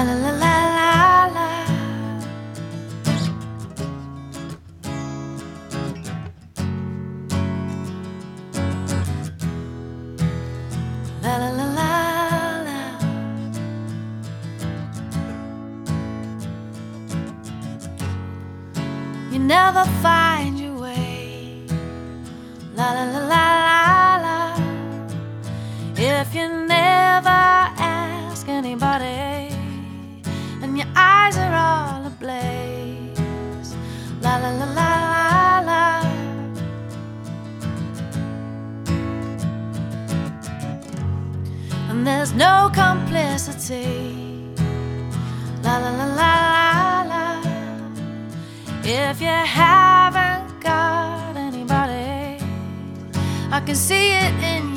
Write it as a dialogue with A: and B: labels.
A: La la la la la la. La la la la la. You never find your way. La la la la la la. If you never ask anybody, and your eyes are all ablaze. La la la la la la. And there's no complicity. La la la la la la. If you haven't got anybody, I can see it in